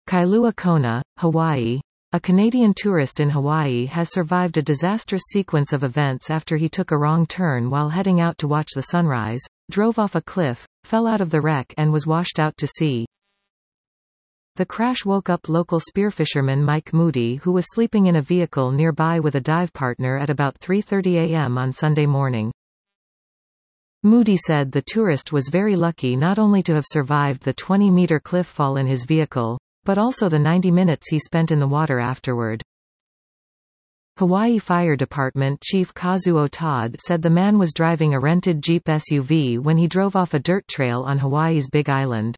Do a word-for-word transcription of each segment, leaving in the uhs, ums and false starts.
Kailua Kona, Hawaii. A Canadian tourist in Hawaii has survived a disastrous sequence of events after he took a wrong turn while heading out to watch the sunrise, drove off a cliff, fell out of the wreck and was washed out to sea. The crash woke up local spearfisherman Mike Moody, who was sleeping in a vehicle nearby with a dive partner at about three thirty a m on Sunday morning. Moody said the tourist was very lucky not only to have survived the twenty meter cliff fall in his vehicle, but also the ninety minutes he spent in the water afterward. Hawaii Fire Department Chief Kazuo Todd said the man was driving a rented Jeep S U V when he drove off a dirt trail on Hawaii's Big Island.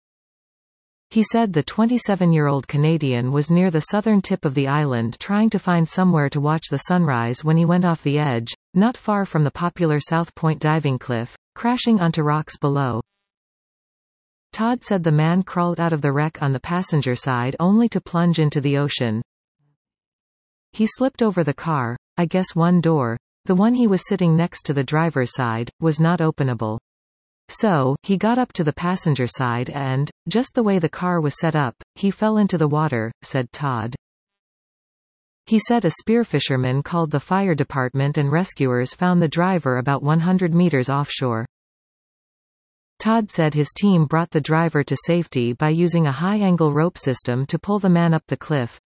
He said the twenty-seven-year-old Canadian was near the southern tip of the island trying to find somewhere to watch the sunrise when he went off the edge, not far from the popular South Point diving cliff, crashing onto rocks below. Todd said the man crawled out of the wreck on the passenger side only to plunge into the ocean. He slipped over the car. I guess one door, the one he was sitting next to the driver's side, was not openable. So, he got up to the passenger side and, just the way the car was set up, he fell into the water, said Todd. He said a spearfisherman called the fire department and rescuers found the driver about one hundred meters offshore. Todd said his team brought the driver to safety by using a high-angle rope system to pull the man up the cliff.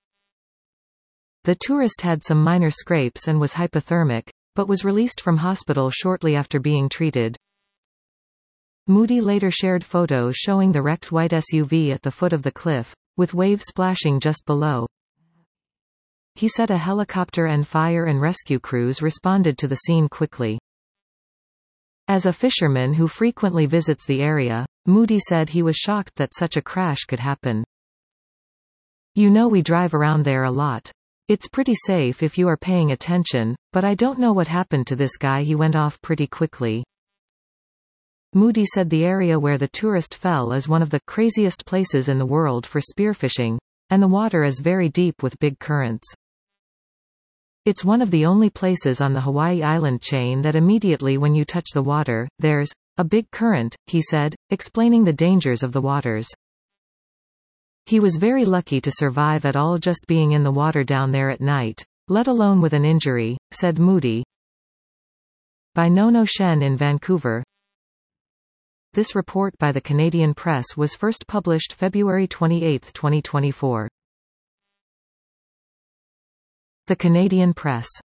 The tourist had some minor scrapes and was hypothermic, but was released from hospital shortly after being treated. Moody later shared photos showing the wrecked white S U V at the foot of the cliff, with waves splashing just below. He said a helicopter and fire and rescue crews responded to the scene quickly. As a fisherman who frequently visits the area, Moody said he was shocked that such a crash could happen. You know, we drive around there a lot. It's pretty safe if you are paying attention, but I don't know what happened to this guy. He went off pretty quickly. Moody said the area where the tourist fell is one of the craziest places in the world for spearfishing, and the water is very deep with big currents. It's one of the only places on the Hawaii island chain that immediately when you touch the water, there's a big current, he said, explaining the dangers of the waters. He was very lucky to survive at all just being in the water down there at night, let alone with an injury, said Moody. By Nono Shen in Vancouver. This report by the Canadian Press was first published February twenty-eighth, twenty twenty-four. The Canadian Press.